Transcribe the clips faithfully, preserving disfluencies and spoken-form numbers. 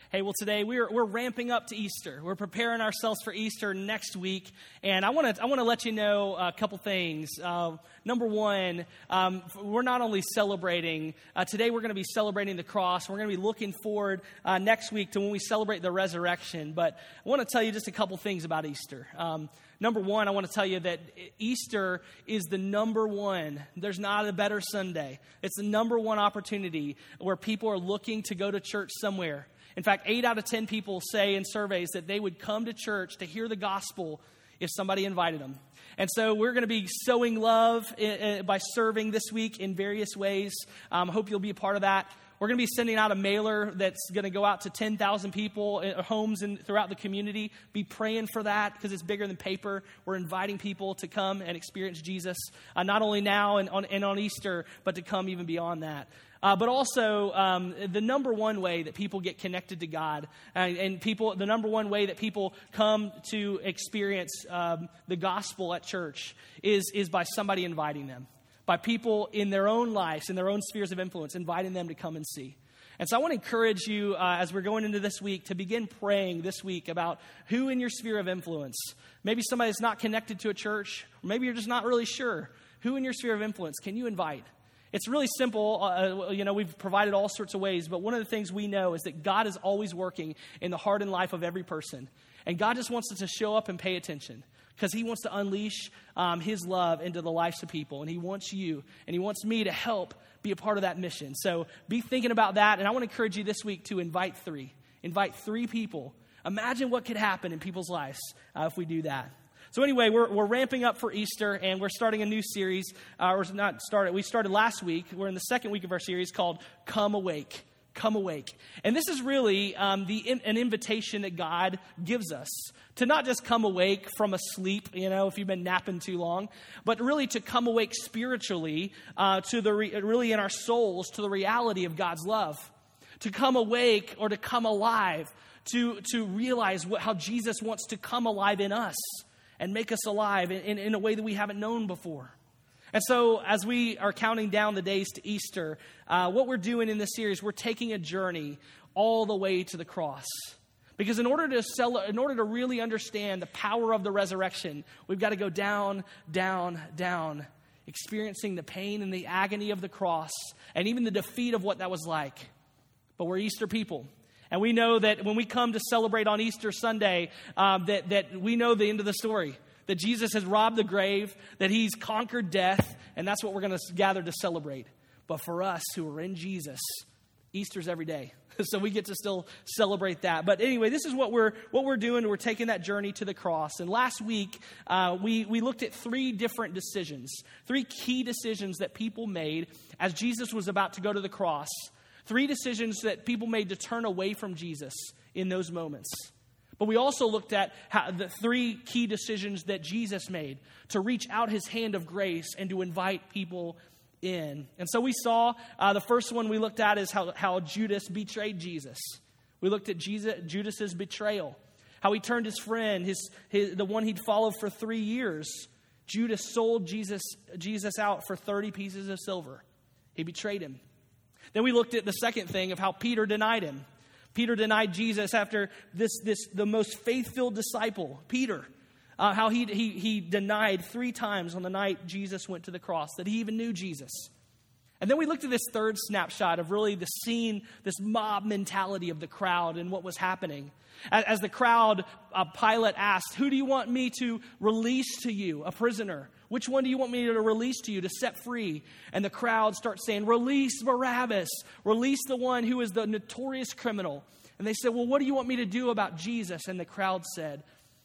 Hey, well, today we're we're ramping up to Easter. We're preparing ourselves for Easter next week, and I want to I want to let you know a couple things. Uh, number one, um, we're not only celebrating uh, today. We're going to be celebrating the cross. We're going to be looking forward uh, next week to when we celebrate the resurrection. But I want to tell you just a couple things about Easter. Um, Number one, I want to tell you that Easter is the number one. There's not a better Sunday. It's the number one opportunity where people are looking to go to church somewhere. In fact, eight out of ten people say in surveys that they would come to church to hear the gospel if somebody invited them. And so we're going to be sowing love by serving this week in various ways. I um, hope you'll be a part of that. We're going to be sending out a mailer that's going to go out to ten thousand people, uh, homes in, throughout the community. Be praying for that because it's bigger than paper. We're inviting people to come and experience Jesus, uh, not only now and on, and on Easter, but to come even beyond that. Uh, but also, um, the number one way that people get connected to God, and, and people, the number one way that people come to experience um, the gospel at church is is by somebody inviting them. By people in their own lives, in their own spheres of influence, inviting them to come and see. And so I want to encourage you uh, as we're going into this week to begin praying this week about who in your sphere of influence. Maybe somebody that's not connected to a church, or maybe you're just not really sure. Who in your sphere of influence can you invite? It's really simple. Uh, you know, we've provided all sorts of ways, but one of the things we know is that God is always working in the heart and life of every person. And God just wants us to show up and pay attention. Because he wants to unleash um, his love into the lives of people. And he wants you and he wants me to help be a part of that mission. So be thinking about that. And I want to encourage you this week to invite three. Invite three people. Imagine what could happen in people's lives uh, if we do that. So anyway, we're we're ramping up for Easter, and we're starting a new series. Uh, or not started. We started last week. We're in the second week of our series called Come Awake. Come awake. And this is really um, the in, an invitation that God gives us to not just come awake from a sleep, you know, if you've been napping too long, but really to come awake spiritually uh, to the re- really in our souls to the reality of God's love. To come awake or to come alive, to to realize what, how Jesus wants to come alive in us and make us alive in, in, in a way that we haven't known before. And so as we are counting down the days to Easter, uh, what we're doing in this series, we're taking a journey all the way to the cross. Because in order to sell, in order to really understand the power of the resurrection, we've got to go down, down, down, experiencing the pain and the agony of the cross and even the defeat of what that was like. But we're Easter people. And we know that when we come to celebrate on Easter Sunday, um, that, that we know the end of the story. That Jesus has robbed the grave, that he's conquered death, and that's what we're going to gather to celebrate. But for us who are in Jesus, Easter's every day. So we get to still celebrate that. But anyway, this is what we're what we're doing. We're taking that journey to the cross. And last week, uh, we, we looked at three different decisions, three key decisions that people made as Jesus was about to go to the cross. Three decisions that people made to turn away from Jesus in those moments. But we also looked at how the three key decisions that Jesus made to reach out his hand of grace and to invite people in. And so we saw uh, the first one we looked at is how, how Judas betrayed Jesus. We looked at Jesus, Judas's betrayal, how he turned his friend, his, his the one he'd followed for three years. Judas sold Jesus, Jesus out for thirty pieces of silver. He betrayed him. Then we looked at the second thing of how Peter denied him. Peter denied Jesus after this, this the most faith-filled disciple, Peter, uh, how he, he, he denied three times on the night Jesus went to the cross, that he even knew Jesus. And then we looked at this third snapshot of really the scene, this mob mentality of the crowd and what was happening. As, as the crowd, uh, Pilate asked, who do you want me to release to you, a prisoner? Which one do you want me to release to you, to set free? And the crowd starts saying, release Barabbas. Release the one who is the notorious criminal. And they said, well, what do you want me to do about Jesus? And the crowd said,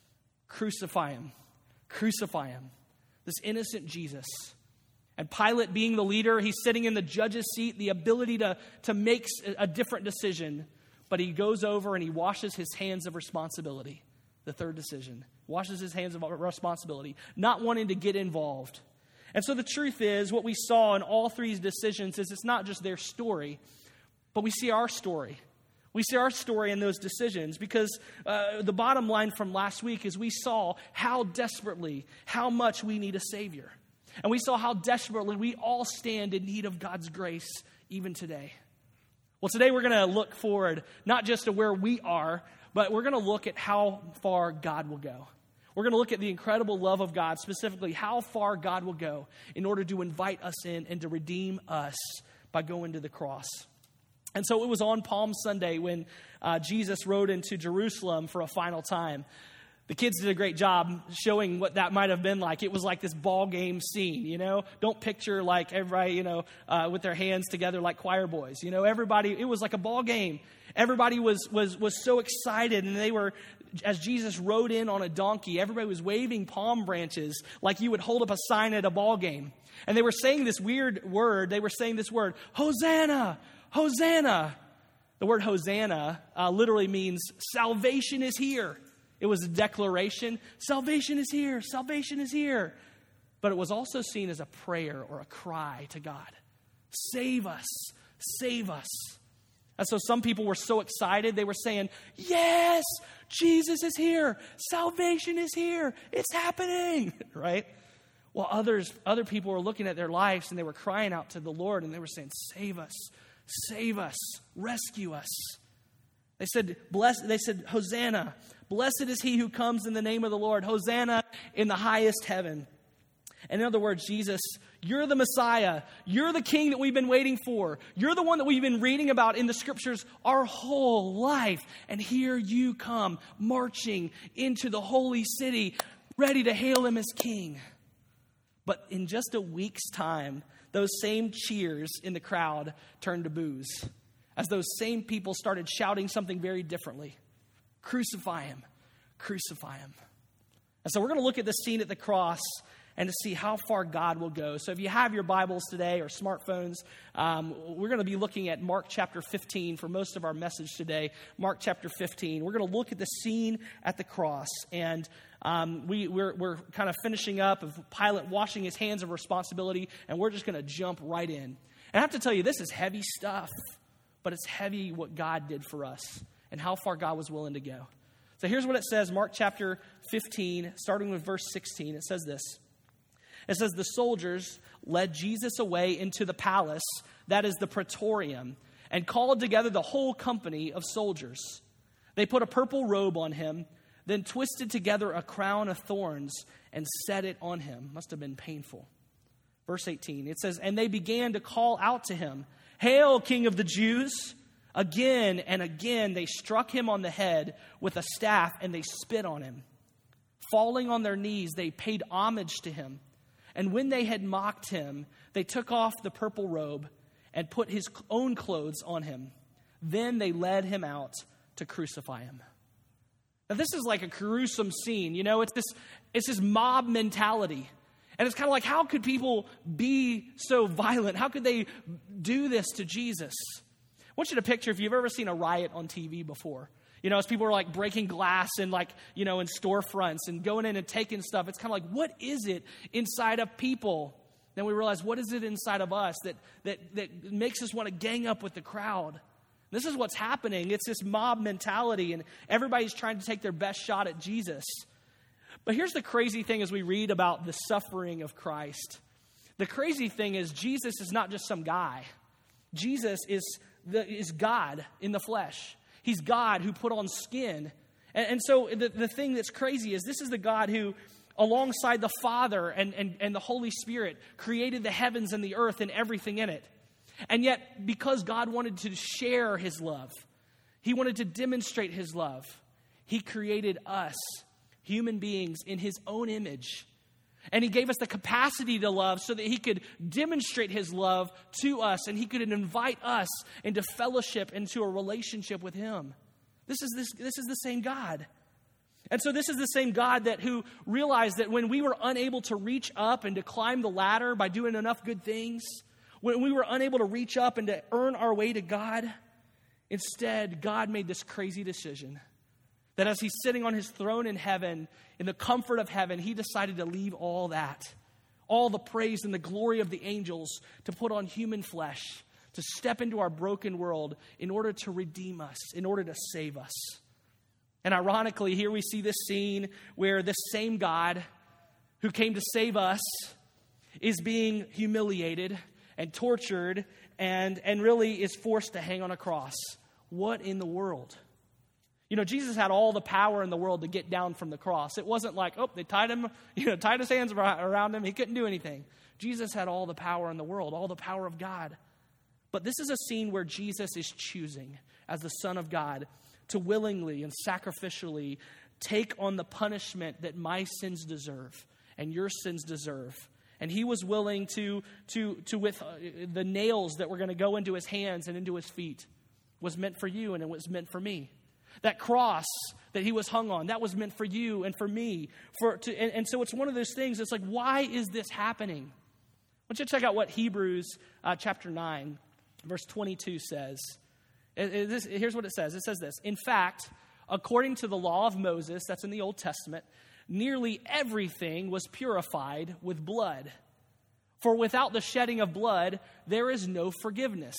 crucify him. Crucify him. This innocent Jesus. And Pilate, being the leader, he's sitting in the judge's seat, the ability to, to make a different decision. But he goes over and he washes his hands of responsibility. The third decision. Washes his hands of responsibility. Not wanting to get involved. And so the truth is, what we saw in all three decisions is it's not just their story, but we see our story. We see our story in those decisions because uh, the bottom line from last week is we saw how desperately, how much we need a Savior. And we saw how desperately we all stand in need of God's grace even today. Well, today we're going to look forward, not just to where we are, but we're going to look at how far God will go. We're going to look at the incredible love of God, specifically how far God will go in order to invite us in and to redeem us by going to the cross. And so it was on Palm Sunday when uh, Jesus rode into Jerusalem for a final time. The kids did a great job showing what that might have been like. It was like this ball game scene, you know. Don't picture like everybody, you know, uh, with their hands together like choir boys. You know, everybody, it was like a ball game. Everybody was was was so excited, and they were, as Jesus rode in on a donkey, everybody was waving palm branches like you would hold up a sign at a ball game. And they were saying this weird word. They were saying this word, Hosanna, Hosanna. The word Hosanna uh, literally means salvation is here. It was a declaration. Salvation is here. Salvation is here. But it was also seen as a prayer or a cry to God. Save us. Save us. And so some people were so excited. They were saying, yes, Jesus is here. Salvation is here. It's happening. Right? While others, other people were looking at their lives and they were crying out to the Lord and they were saying, save us. Save us. Rescue us. They said, bless, they said, Hosanna. Blessed is he who comes in the name of the Lord. Hosanna in the highest heaven. And in other words, Jesus, you're the Messiah. You're the King that we've been waiting for. You're the one that we've been reading about in the Scriptures our whole life. And here you come, marching into the holy city, ready to hail him as King. But in just a week's time, those same cheers in the crowd turned to boos, as those same people started shouting something very differently. Crucify him. Crucify him. And so we're going to look at the scene at the cross and to see how far God will go. So if you have your Bibles today or smartphones, um, we're going to be looking at Mark chapter fifteen for most of our message today. Mark chapter fifteen. We're going to look at the scene at the cross. And um, we, we're, we're kind of finishing up of Pilate washing his hands of responsibility, and we're just going to jump right in. And I have to tell you, this is heavy stuff, but it's heavy what God did for us and how far God was willing to go. So here's what it says, Mark chapter fifteen, starting with verse sixteen. It says this. It says, the soldiers led Jesus away into the palace, that is the praetorium, and called together the whole company of soldiers. They put a purple robe on him, then twisted together a crown of thorns and set it on him. Must have been painful. Verse eighteen, it says, and they began to call out to him, Hail, King of the Jews! Again and again they struck him on the head with a staff and they spit on him. Falling on their knees, they paid homage to him. And when they had mocked him, they took off the purple robe and put his own clothes on him. Then they led him out to crucify him. Now this is like a gruesome scene. You know, it's this, it's this mob mentality. And it's kind of like, how could people be so violent? How could they do this to Jesus? I want you to picture if you've ever seen a riot on T V before. You know, as people are like breaking glass and like, you know, in storefronts and going in and taking stuff. It's kind of like, what is it inside of people? Then we realize, what is it inside of us that that that makes us want to gang up with the crowd? This is what's happening. It's this mob mentality, and everybody's trying to take their best shot at Jesus. But here's the crazy thing as we read about the suffering of Christ. The crazy thing is Jesus is not just some guy. Jesus is the, is God in the flesh. He's God who put on skin. And, and so the, the thing that's crazy is this is the God who, alongside the Father and, and, and the Holy Spirit, created the heavens and the earth and everything in it. And yet, because God wanted to share his love, he wanted to demonstrate his love, he created us, human beings, in his own image. And he gave us the capacity to love so that he could demonstrate his love to us, and he could invite us into fellowship, into a relationship with him. This is this, this is the same God. And so this is the same God that who realized that when we were unable to reach up and to climb the ladder by doing enough good things, when we were unable to reach up and to earn our way to God, instead, God made this crazy decision. That as he's sitting on his throne in heaven, in the comfort of heaven, he decided to leave all that, all the praise and the glory of the angels, to put on human flesh, to step into our broken world in order to redeem us, in order to save us. And ironically, here we see this scene where this same God who came to save us is being humiliated and tortured and, and really is forced to hang on a cross. What in the world? You know, Jesus had all the power in the world to get down from the cross. It wasn't like, oh, they tied him, you know, tied his hands around him. He couldn't do anything. Jesus had all the power in the world, all the power of God. But this is a scene where Jesus is choosing, as the Son of God, to willingly and sacrificially take on the punishment that my sins deserve and your sins deserve. And he was willing to, to, to with uh, the nails that were going to go into his hands and into his feet was meant for you and it was meant for me. That cross that he was hung on, that was meant for you and for me. For to, and, and so it's one of those things, it's like, why is this happening? I want you to check out what Hebrews uh, chapter nine, verse twenty-two says. It, it, this, here's what it says. It says this: in fact, according to the law of Moses, that's in the Old Testament, nearly everything was purified with blood. For without the shedding of blood, there is no forgiveness.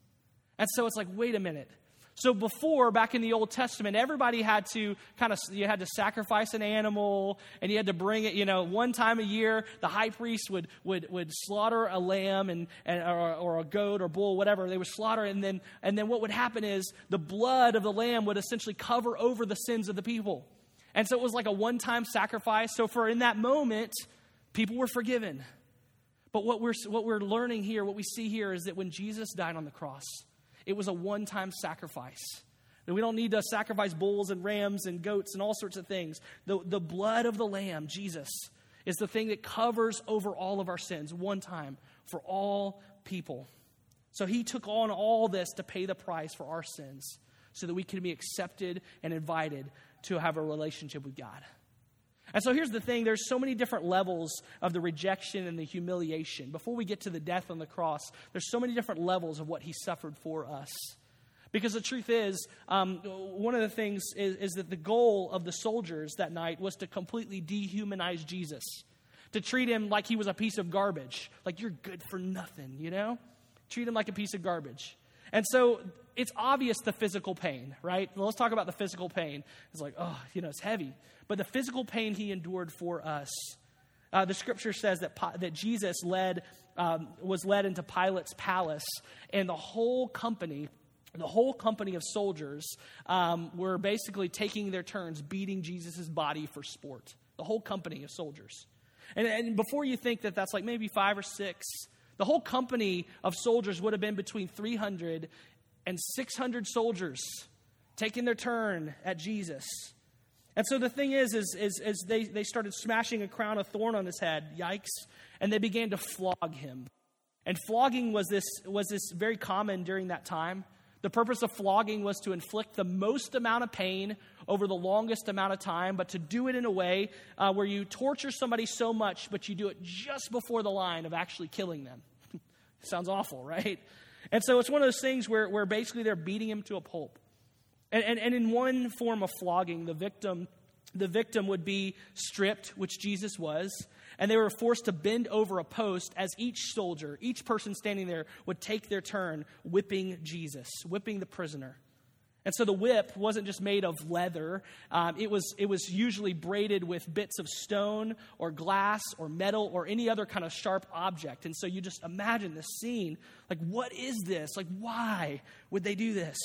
And so it's like, wait a minute. So before, back in the Old Testament, everybody had to kind of, you had to sacrifice an animal, and you had to bring it, you know, one time a year. The high priest would would would slaughter a lamb and, and or, or a goat or bull, whatever. They would slaughter, and then and then what would happen is the blood of the lamb would essentially cover over the sins of the people. And so it was like a one-time sacrifice. So for in that moment, people were forgiven. But what we're what we're learning here, what we see here, is that when Jesus died on the cross, it was a one-time sacrifice. And we don't need to sacrifice bulls and rams and goats and all sorts of things. The, the blood of the Lamb, Jesus, is the thing that covers over all of our sins one time for all people. So he took on all this to pay the price for our sins so that we can be accepted and invited to have a relationship with God. And so here's the thing. There's so many different levels of the rejection and the humiliation. Before we get to the death on the cross, there's so many different levels of what he suffered for us. Because the truth is, um, one of the things is, is that the goal of the soldiers that night was to completely dehumanize Jesus. To treat him like he was a piece of garbage. Like, you're good for nothing, you know? Treat him like a piece of garbage. And so it's obvious the physical pain, right? Well, let's talk about the physical pain. It's like, oh, you know, it's heavy. But the physical pain he endured for us. Uh, the scripture says that that Jesus led um, was led into Pilate's palace, and the whole company, the whole company of soldiers um, were basically taking their turns beating Jesus' body for sport. The whole company of soldiers. And, and before you think that that's like maybe five or six, the whole company of soldiers would have been between three hundred and six hundred soldiers taking their turn at Jesus. And so the thing is, is, is, is they, they started smashing a crown of thorn on his head, yikes, and they began to flog him. And flogging was this, was this very common during that time. The purpose of flogging was to inflict the most amount of pain over the longest amount of time, but to do it in a way uh, where you torture somebody so much, but you do it just before the line of actually killing them. Sounds awful, right? And so it's one of those things where, where basically they're beating him to a pulp. And, and, and in one form of flogging, the victim, the victim would be stripped, which Jesus was, and they were forced to bend over a post as each soldier, each person standing there, would take their turn whipping Jesus, whipping the prisoner. And so the whip wasn't just made of leather. Um, it was it was usually braided with bits of stone or glass or metal or any other kind of sharp object. And so you just imagine this scene. Like, what is this? Like, why would they do this?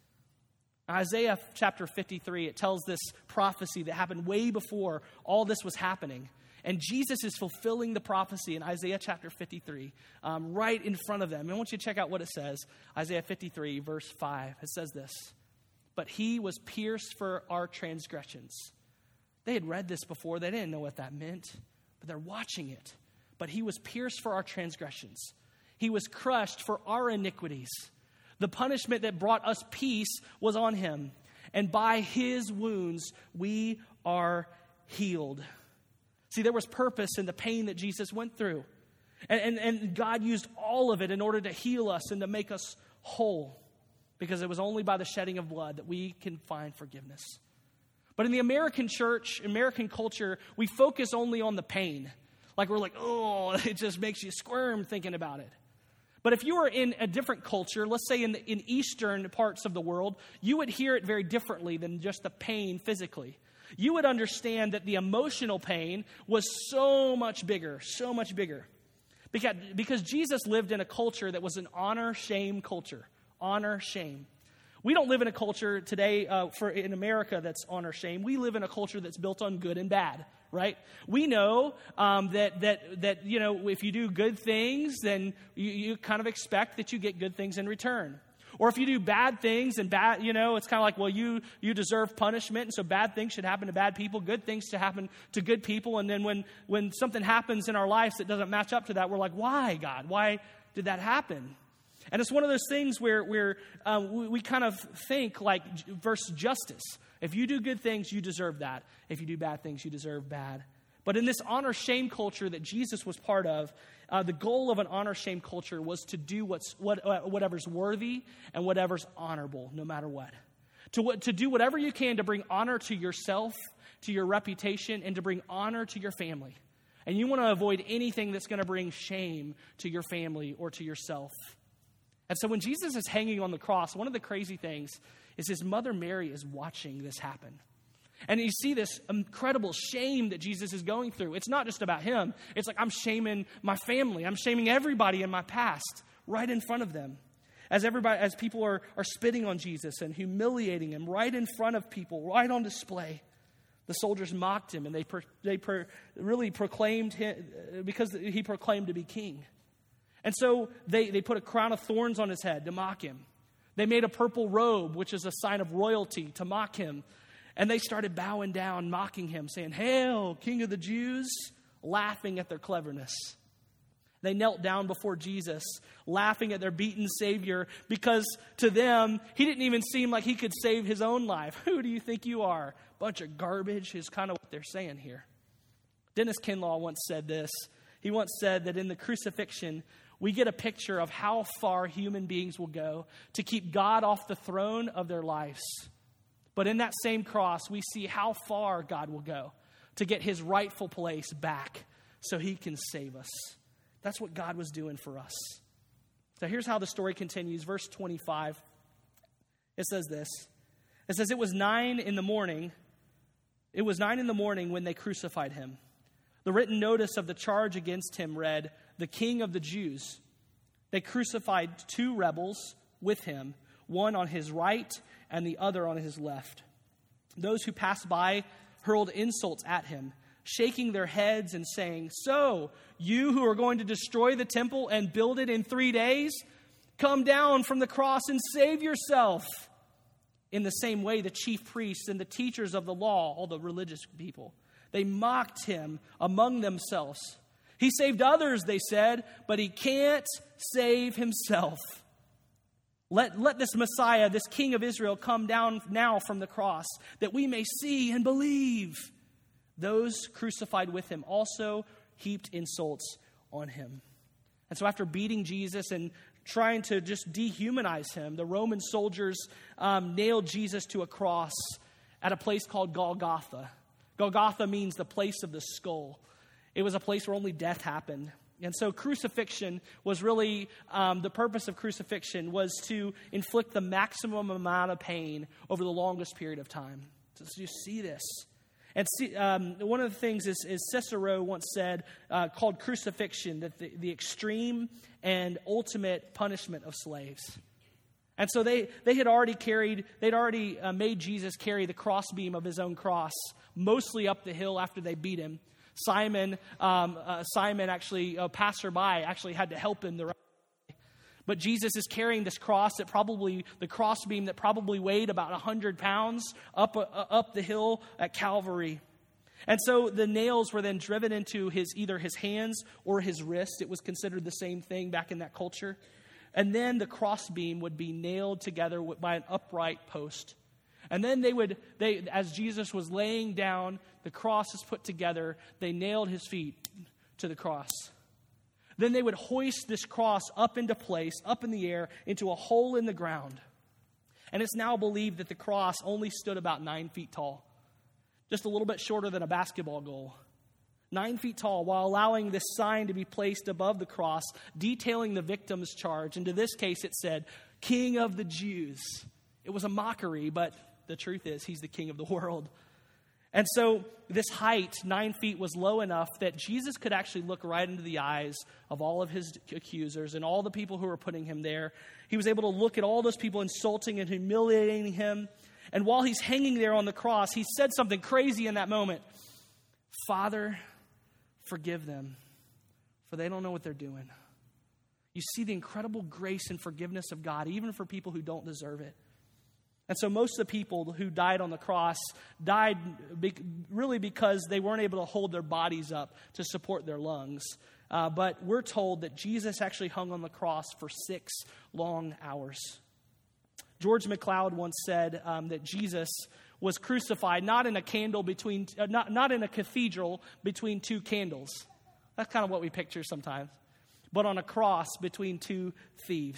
Isaiah chapter fifty-three, it tells this prophecy that happened way before all this was happening. And Jesus is fulfilling the prophecy in Isaiah chapter fifty-three, um, right in front of them. And I want you to check out what it says. Isaiah fifty-three, verse five. It says this: but he was pierced for our transgressions. They had read this before. They didn't know what that meant, but they're watching it. But he was pierced for our transgressions. He was crushed for our iniquities. The punishment that brought us peace was on him, and by his wounds we are healed. See, there was purpose in the pain that Jesus went through. And, and, and God used all of it in order to heal us and to make us whole. Because it was only by the shedding of blood that we can find forgiveness. But in the American church, American culture, we focus only on the pain. Like we're like, oh, it just makes you squirm thinking about it. But if you were in a different culture, let's say in, the, in eastern parts of the world, you would hear it very differently than just the pain physically. You would understand that the emotional pain was so much bigger, so much bigger. Because, because Jesus lived in a culture that was an honor-shame culture. Honor, shame. We don't live in a culture today uh, for in America that's honor, shame. We live in a culture that's built on good and bad, right? We know um, that, that, that, you know, if you do good things, then you, you kind of expect that you get good things in return. Or if you do bad things and bad, you know, it's kind of like, well, you you deserve punishment, and so bad things should happen to bad people, good things should happen to good people. And then when, when something happens in our lives that doesn't match up to that, we're like, why, God? Why did that happen? And it's one of those things where, where um, we, we kind of think like versus justice. If you do good things, you deserve that. If you do bad things, you deserve bad. But in this honor-shame culture that Jesus was part of, uh, the goal of an honor-shame culture was to do what's what, uh, whatever's worthy and whatever's honorable, no matter what. To, to do whatever you can to bring honor to yourself, to your reputation, and to bring honor to your family. And you want to avoid anything that's going to bring shame to your family or to yourself. And so when Jesus is hanging on the cross, one of the crazy things is his mother Mary is watching this happen. And you see this incredible shame that Jesus is going through. It's not just about him. It's like, I'm shaming my family. I'm shaming everybody in my past right in front of them. As everybody, as people are, are spitting on Jesus and humiliating him right in front of people, right on display. The soldiers mocked him, and they pro, they pro, really proclaimed him, because he proclaimed to be king. And so they, they put a crown of thorns on his head to mock him. They made a purple robe, which is a sign of royalty, to mock him. And they started bowing down, mocking him, saying, "Hail, King of the Jews," laughing at their cleverness. They knelt down before Jesus, laughing at their beaten Savior, because to them, he didn't even seem like he could save his own life. Who do you think you are? Bunch of garbage is kind of what they're saying here. Dennis Kinlaw once said this. He once said that in the crucifixion, we get a picture of how far human beings will go to keep God off the throne of their lives. But in that same cross, we see how far God will go to get his rightful place back so he can save us. That's what God was doing for us. So here's how the story continues. Verse twenty-five, it says this. It says, it was nine in the morning. It was nine in the morning when they crucified him. The written notice of the charge against him read, "The King of the Jews." They crucified two rebels with him, one on his right and the other on his left. Those who passed by hurled insults at him, shaking their heads and saying, "So, you who are going to destroy the temple and build it in three days, come down from the cross and save yourself." In the same way, the chief priests and the teachers of the law, all the religious people, they mocked him among themselves. He saved others, they said, but he can't save himself. Let, let this Messiah, this King of Israel, come down now from the cross, that we may see and believe. Those crucified with him also heaped insults on him. And so after beating Jesus and trying to just dehumanize him, the Roman soldiers um, nailed Jesus to a cross at a place called Golgotha. Golgotha means the place of the skull. It was a place where only death happened. And so crucifixion was really, um, the purpose of crucifixion was to inflict the maximum amount of pain over the longest period of time. So you see this. And see, um, one of the things is, is Cicero once said, uh, called crucifixion, that the, the extreme and ultimate punishment of slaves. And so they, they had already carried, they'd already uh, made Jesus carry the crossbeam of his own cross, mostly up the hill after they beat him. Simon, um, uh, Simon actually, a passerby, actually had to help him. The But Jesus is carrying this cross that probably, the crossbeam that probably weighed about one hundred pounds up, uh, up the hill at Calvary. And so the nails were then driven into his either his hands or his wrist. It was considered the same thing back in that culture. And then the crossbeam would be nailed together by an upright post. And then they would, they as Jesus was laying down, the cross is put together, they nailed his feet to the cross. Then they would hoist this cross up into place, up in the air, into a hole in the ground. And it's now believed that the cross only stood about nine feet tall, just a little bit shorter than a basketball goal. Nine feet tall, while allowing this sign to be placed above the cross, detailing the victim's charge. And to this case, it said, "King of the Jews." It was a mockery, but the truth is, he's the king of the world. And so this height, nine feet, was low enough that Jesus could actually look right into the eyes of all of his accusers and all the people who were putting him there. He was able to look at all those people insulting and humiliating him. And while he's hanging there on the cross, he said something crazy in that moment. Father, forgive them, for they don't know what they're doing. You see the incredible grace and forgiveness of God, even for people who don't deserve it. And so most of the people who died on the cross died be- really because they weren't able to hold their bodies up to support their lungs. Uh, but we're told that Jesus actually hung on the cross for six long hours. George MacLeod once said um, that Jesus was crucified not in a candle between, uh, not, not in a cathedral between two candles. That's kind of what we picture sometimes. But on a cross between two thieves.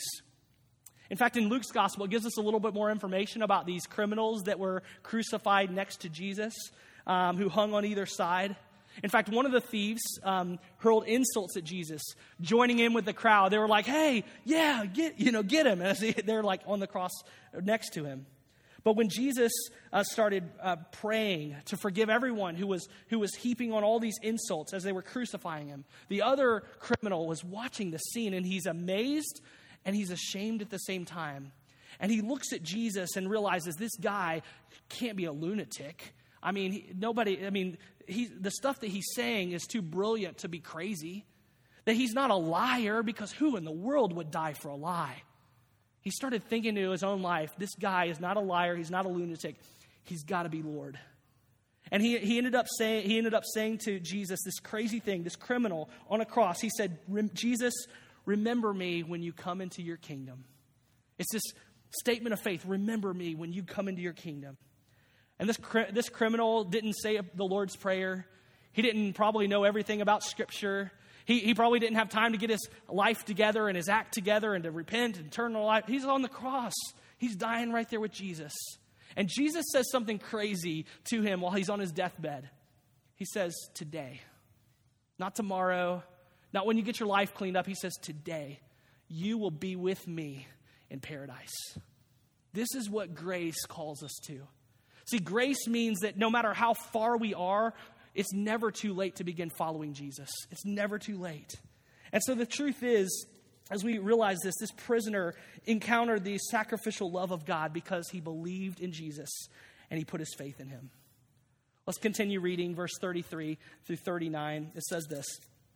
In fact, in Luke's gospel, it gives us a little bit more information about these criminals that were crucified next to Jesus, um, who hung on either side. In fact, one of the thieves um, hurled insults at Jesus, joining in with the crowd. They were like, "Hey, yeah, get you know, get him!" As they, they're like on the cross next to him. But when Jesus uh, started uh, praying to forgive everyone who was who was heaping on all these insults as they were crucifying him, the other criminal was watching the scene, and he's amazed and he's ashamed at the same time. And he looks at Jesus and realizes this guy can't be a lunatic. I mean, he, nobody, I mean, he, the stuff that he's saying is too brilliant to be crazy. That he's not a liar, because who in the world would die for a lie? He started thinking to his own life, this guy is not a liar, he's not a lunatic. He's got to be Lord. And he, he ended up saying he ended up saying to Jesus this crazy thing, this criminal on a cross. He said, Jesus, remember me when you come into your kingdom. It's this statement of faith. Remember me when you come into your kingdom. And this this criminal didn't say the Lord's Prayer. He didn't probably know everything about Scripture. He, he probably didn't have time to get his life together and his act together and to repent and turn to life. He's on the cross. He's dying right there with Jesus. And Jesus says something crazy to him while he's on his deathbed. He says, today, not tomorrow, not when you get your life cleaned up. He says, today, you will be with me in paradise. This is what grace calls us to. See, grace means that no matter how far we are, it's never too late to begin following Jesus. It's never too late. And so the truth is, as we realize this, this prisoner encountered the sacrificial love of God because he believed in Jesus and he put his faith in him. Let's continue reading verse thirty-three through thirty-nine. It says this.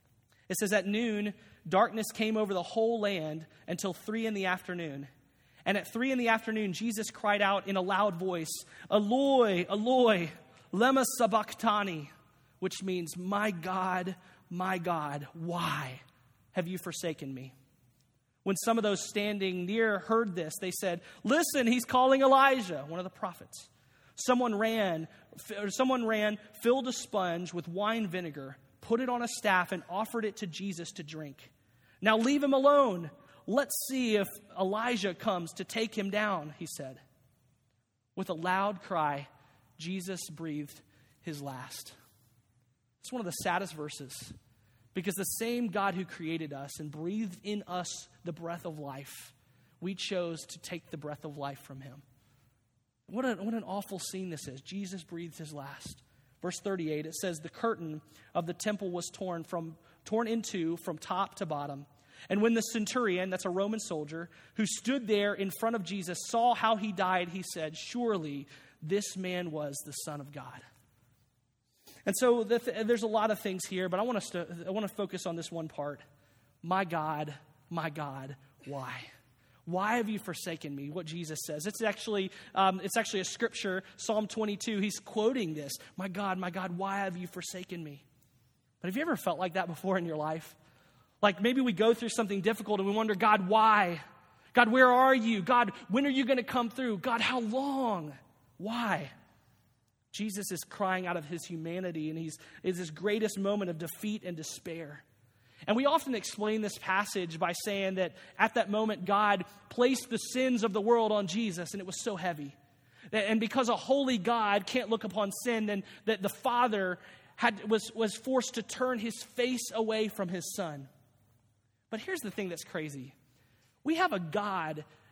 It says, at noon, darkness came over the whole land until three in the afternoon. And at three in the afternoon, Jesus cried out in a loud voice, Eloi, Eloi, lema sabachthani, which means, my God, my God, why have you forsaken me? When some of those standing near heard this, they said, listen, he's calling Elijah, one of the prophets. Someone ran, someone ran, filled a sponge with wine vinegar, put it on a staff, and offered it to Jesus to drink. Now leave him alone. Let's see if Elijah comes to take him down, he said. With a loud cry, Jesus breathed his last. It's one of the saddest verses, because the same God who created us and breathed in us the breath of life, we chose to take the breath of life from him. What, a, what an awful scene this is. Jesus breathed his last. Verse thirty-eight, it says, the curtain of the temple was torn from torn in two from top to bottom. And when the centurion, that's a Roman soldier, who stood there in front of Jesus, saw how he died, he said, surely this man was the Son of God. And so the th- there's a lot of things here, but I want us to I want to focus on this one part. My God, my God, why? Why have you forsaken me? What Jesus says. It's actually um, it's actually a scripture, Psalm twenty-two. He's quoting this. My God, my God, why have you forsaken me? But have you ever felt like that before in your life? Like maybe we go through something difficult and we wonder, God, why? God, where are you? God, when are you going to come through? God, how long? Why? Jesus is crying out of his humanity, and he's is his greatest moment of defeat and despair. And we often explain this passage by saying that at that moment, God placed the sins of the world on Jesus, and it was so heavy. And because a holy God can't look upon sin, then that the Father had was, was forced to turn his face away from his Son. But here's the thing that's crazy. We have a God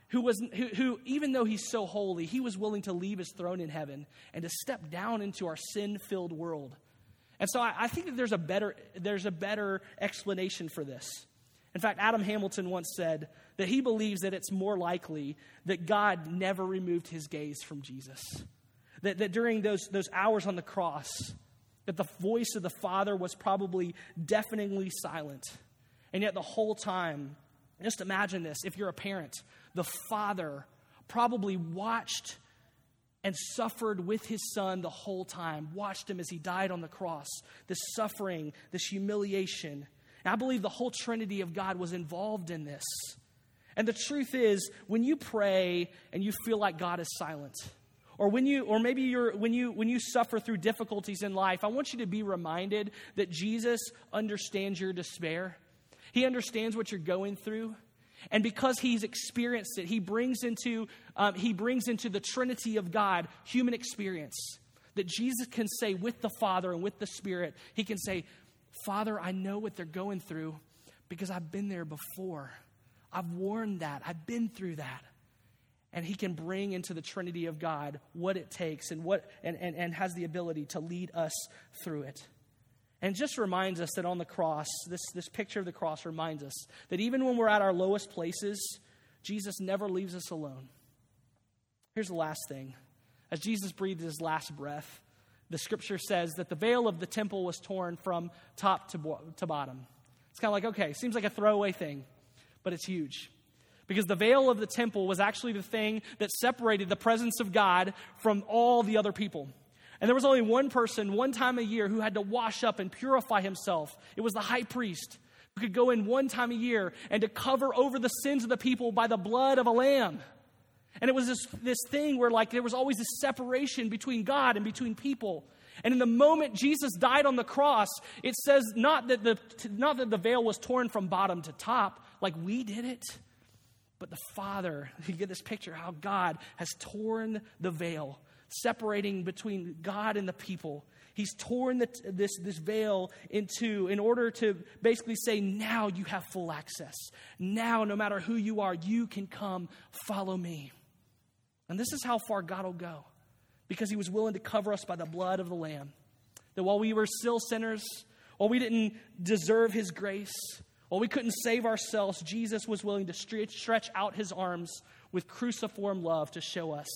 who was who, who, even though he's so holy, he was willing to leave his throne in heaven and to step down into our sin-filled world. And so I, I think that there's a better there's a better explanation for this. In fact, Adam Hamilton once said that he believes that it's more likely that God never removed his gaze from Jesus. That, that during those, those hours on the cross, that the voice of the Father was probably deafeningly silent. And yet the whole time, just imagine this, if you're a parent, the Father probably watched and suffered with his Son the whole time, watched him as he died on the cross, this suffering, this humiliation. And I believe the whole Trinity of God was involved in this. And the truth is, when you pray and you feel like God is silent, or when you, or maybe you're when you when you suffer through difficulties in life, I want you to be reminded that Jesus understands your despair. He understands what you're going through, and because he's experienced it, he brings into um, he brings into the Trinity of God human experience. That Jesus can say with the Father and with the Spirit, he can say, Father, I know what they're going through because I've been there before. I've worn that. I've been through that. And he can bring into the Trinity of God what it takes and what and, and, and has the ability to lead us through it. And it just reminds us that on the cross, this, this picture of the cross reminds us that even when we're at our lowest places, Jesus never leaves us alone. Here's the last thing. As Jesus breathed his last breath, the scripture says that the veil of the temple was torn from top to, bo- to bottom. It's kind of like, okay, seems like a throwaway thing, but it's huge. Because the veil of the temple was actually the thing that separated the presence of God from all the other people. And there was only one person, one time a year, who had to wash up and purify himself. It was the high priest, who could go in one time a year and to cover over the sins of the people by the blood of a lamb. And it was this, this thing where like there was always this separation between God and between people. And in the moment Jesus died on the cross, it says not that the not that the veil was torn from bottom to top like we did it, but the Father, you get this picture how God has torn the veil, separating between God and the people. He's torn the, this, this veil in two in order to basically say, now you have full access. Now, no matter who you are, you can come follow me. And this is how far God will go, because he was willing to cover us by the blood of the Lamb. That while we were still sinners, while we didn't deserve his grace, while we couldn't save ourselves, Jesus was willing to stretch out his arms with cruciform love to show us,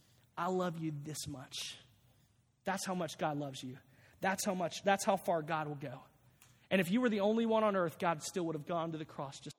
I love you this much. That's how much God loves you. That's how much, that's how far God will go. And if you were the only one on earth, God still would have gone to the cross just